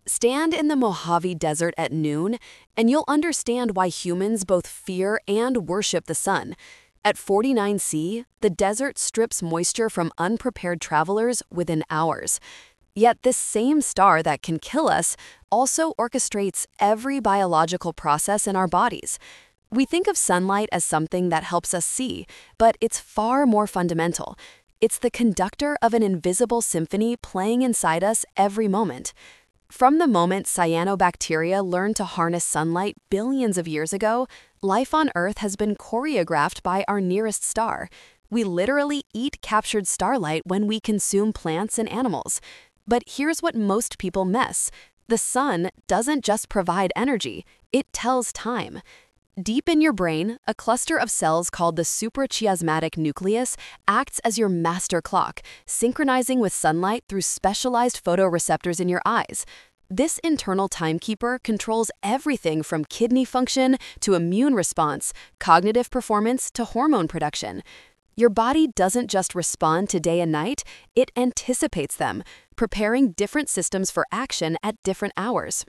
Stand in the Mojave Desert at noon, and you'll understand why humans both fear and worship the sun. At 49C, the desert strips moisture from unprepared travelers within hours. Yet this same star that can kill us also orchestrates every biological process in our bodies. We think of sunlight as something that helps us see, but it's far more fundamental. It's the conductor of an invisible symphony playing inside us every moment. From the moment cyanobacteria learned to harness sunlight billions of years ago, life on Earth has been choreographed by our nearest star. We literally eat captured starlight when we consume plants and animals. But here's what most people miss. The sun doesn't just provide energy, it tells time. Deep in your brain, a cluster of cells called the suprachiasmatic nucleus acts as your master clock, synchronizing with sunlight through specialized photoreceptors in your eyes. This internal timekeeper controls everything from kidney function to immune response, cognitive performance to hormone production. Your body doesn't just respond to day and night, it anticipates them, preparing different systems for action at different hours.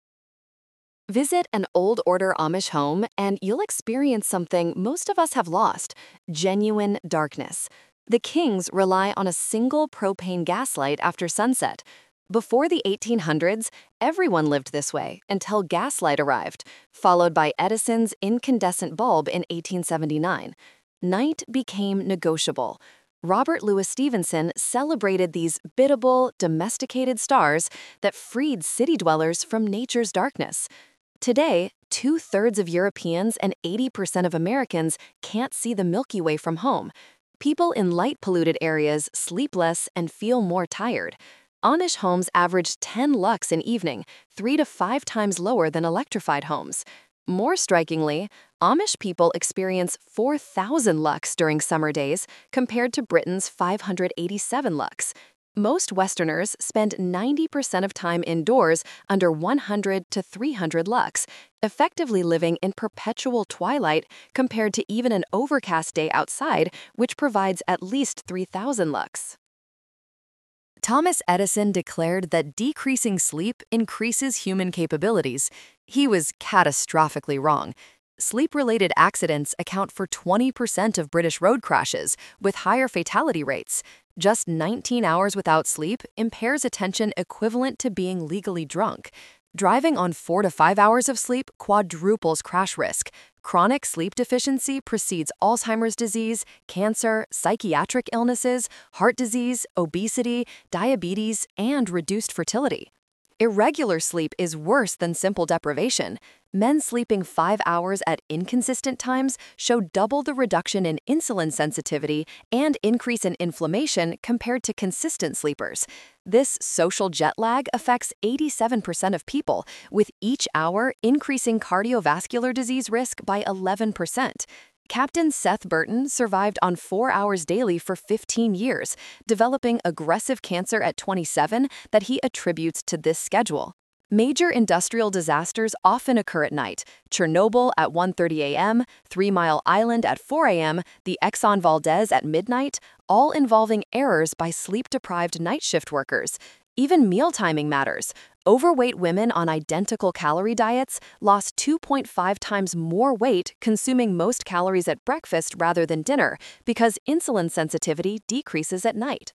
Visit an old order Amish home and you'll experience something most of us have lost: genuine darkness. The Kings rely on a single propane gas light after sunset. Before the 1800s, everyone lived this way until gaslight arrived, followed by Edison's incandescent bulb in 1879. Night became negotiable. Robert Louis Stevenson celebrated these biddable, domesticated stars that freed city dwellers from nature's darkness. Today, 2/3 of Europeans and 80% of Americans can't see the Milky Way from home. People in light-polluted areas sleep less and feel more tired. Amish homes average 10 lux an evening, 3 to 5 times lower than electrified homes. More strikingly, Amish people experience 4,000 lux during summer days compared to Britain's 587 lux. Most Westerners spend 90% of time indoors under 100 to 300 lux, effectively living in perpetual twilight compared to even an overcast day outside, which provides at least 3,000 lux. Thomas Edison declared that decreasing sleep increases human capabilities. He was catastrophically wrong. Sleep-related accidents account for 20% of British road crashes, with higher fatality rates. Just 19 hours without sleep impairs attention equivalent to being legally drunk. Driving on 4 to 5 hours of sleep quadruples crash risk. Chronic sleep deficiency precedes Alzheimer's disease, cancer, psychiatric illnesses, heart disease, obesity, diabetes, and reduced fertility. Irregular sleep is worse than simple deprivation. Men sleeping 5 hours at inconsistent times show double the reduction in insulin sensitivity and increase in inflammation compared to consistent sleepers. This social jet lag affects 87% of people, with each hour increasing cardiovascular disease risk by 11%. Captain Seth Burton survived on 4 hours daily for 15 years, developing aggressive cancer at 27 that he attributes to this schedule. Major industrial disasters often occur at night: Chernobyl at 1:30 a.m., 3 Mile Island at 4 a.m., the Exxon Valdez at midnight, all involving errors by sleep-deprived night shift workers. Even meal timing matters. Overweight women on identical calorie diets lost 2.5 times more weight consuming most calories at breakfast rather than dinner because insulin sensitivity decreases at night.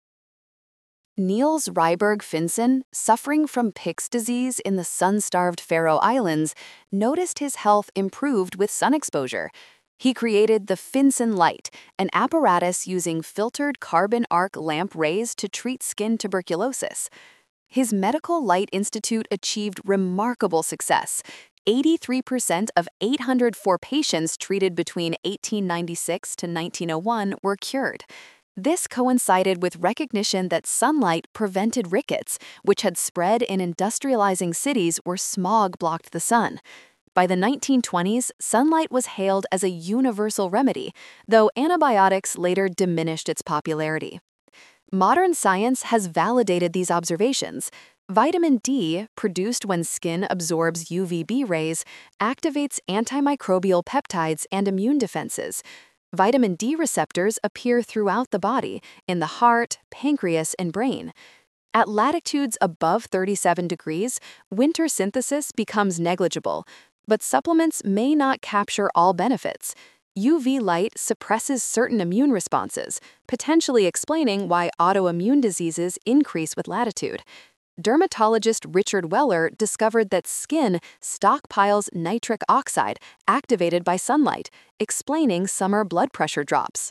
Niels Ryberg Finson, suffering from Pick's disease in the sun-starved Faroe Islands, noticed his health improved with sun exposure. He created the Finson Light, an apparatus using filtered carbon arc lamp rays to treat skin tuberculosis. His Medical Light Institute achieved remarkable success. 83% of 804 patients treated between 1896 to 1901 were cured. This coincided with recognition that sunlight prevented rickets, which had spread in industrializing cities where smog blocked the sun. By the 1920s, sunlight was hailed as a universal remedy, though antibiotics later diminished its popularity. Modern science has validated these observations. Vitamin D, produced when skin absorbs UVB rays, activates antimicrobial peptides and immune defenses. Vitamin D receptors appear throughout the body, in the heart, pancreas, and brain. At latitudes above 37 degrees, winter synthesis becomes negligible, but supplements may not capture all benefits. UV light suppresses certain immune responses, potentially explaining why autoimmune diseases increase with latitude. Dermatologist Richard Weller discovered that skin stockpiles nitric oxide activated by sunlight, explaining summer blood pressure drops.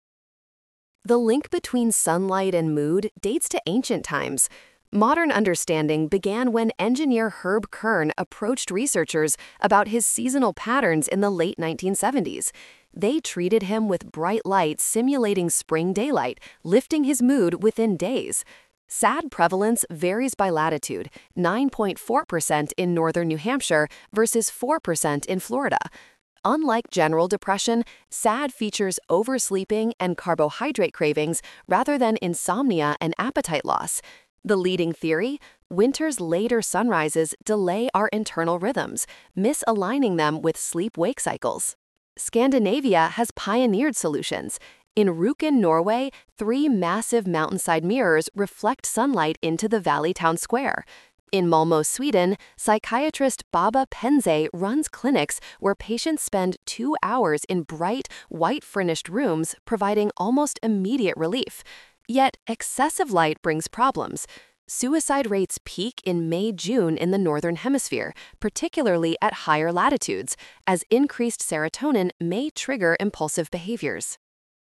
The link between sunlight and mood dates to ancient times. Modern understanding began when engineer Herb Kern approached researchers about his seasonal patterns in the late 1970s. They treated him with bright light simulating spring daylight, lifting his mood within days. SAD prevalence varies by latitude, 9.4% in northern New Hampshire versus 4% in Florida. Unlike general depression, SAD features oversleeping and carbohydrate cravings rather than insomnia and appetite loss. The leading theory: winter's later sunrises delay our internal rhythms, misaligning them with sleep-wake cycles. Scandinavia has pioneered solutions. In Rjukan, Norway, 3 massive mountainside mirrors reflect sunlight into the valley town square. In Malmö, Sweden, psychiatrist Baba Penze runs clinics where patients spend 2 hours in bright, white-furnished rooms, providing almost immediate relief. Yet, excessive light brings problems. Suicide rates peak in May-June in the Northern Hemisphere, particularly at higher latitudes, as increased serotonin may trigger impulsive behaviors.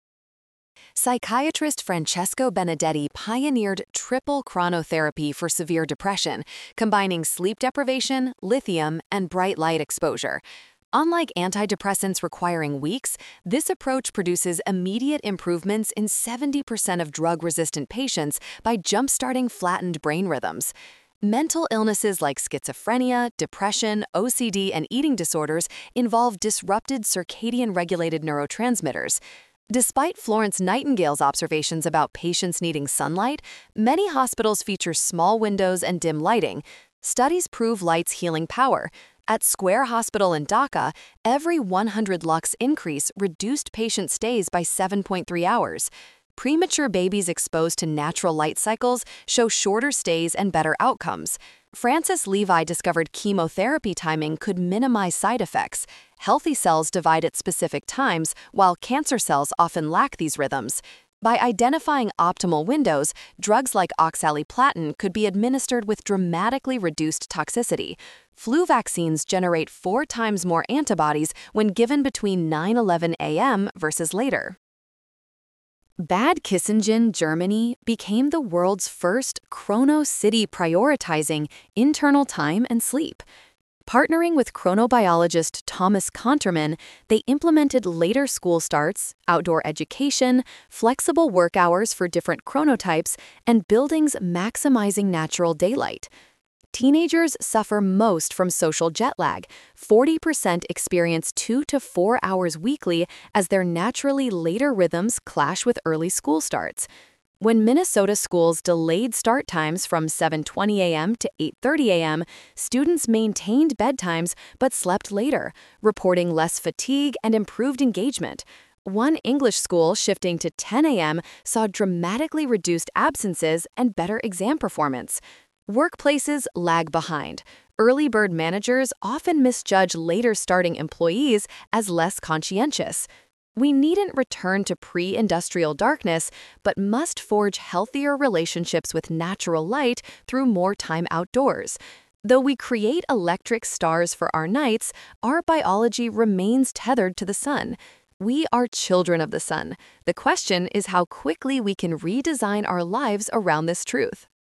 Psychiatrist Francesco Benedetti pioneered triple chronotherapy for severe depression, combining sleep deprivation, lithium, and bright light exposure. Unlike antidepressants requiring weeks, this approach produces immediate improvements in 70% of drug-resistant patients by jump-starting flattened brain rhythms. Mental illnesses like schizophrenia, depression, OCD, and eating disorders involve disrupted circadian-regulated neurotransmitters. Despite Florence Nightingale's observations about patients needing sunlight, many hospitals feature small windows and dim lighting. Studies prove light's healing power. At Square Hospital in Dhaka, every 100 lux increase reduced patient stays by 7.3 hours. Premature babies exposed to natural light cycles show shorter stays and better outcomes. Francis Levi discovered chemotherapy timing could minimize side effects. Healthy cells divide at specific times, while cancer cells often lack these rhythms. By identifying optimal windows, drugs like oxaliplatin could be administered with dramatically reduced toxicity. Flu vaccines generate 4 times more antibodies when given between 9:11 a.m. versus later. Bad Kissingen, Germany, became the world's first chrono city prioritizing internal time and sleep. Partnering with chronobiologist Thomas Konterman, they implemented later school starts, outdoor education, flexible work hours for different chronotypes, and buildings maximizing natural daylight. Teenagers suffer most from social jet lag. 40% experience 2 to 4 hours weekly as their naturally later rhythms clash with early school starts. When Minnesota schools delayed start times from 7:20 a.m. to 8:30 a.m., students maintained bedtimes but slept later, reporting less fatigue and improved engagement. One English school shifting to 10 a.m. saw dramatically reduced absences and better exam performance. Workplaces lag behind. Early bird managers often misjudge later starting employees as less conscientious. We needn't return to pre-industrial darkness, but must forge healthier relationships with natural light through more time outdoors. Though we create electric stars for our nights, our biology remains tethered to the sun. We are children of the sun. The question is how quickly we can redesign our lives around this truth.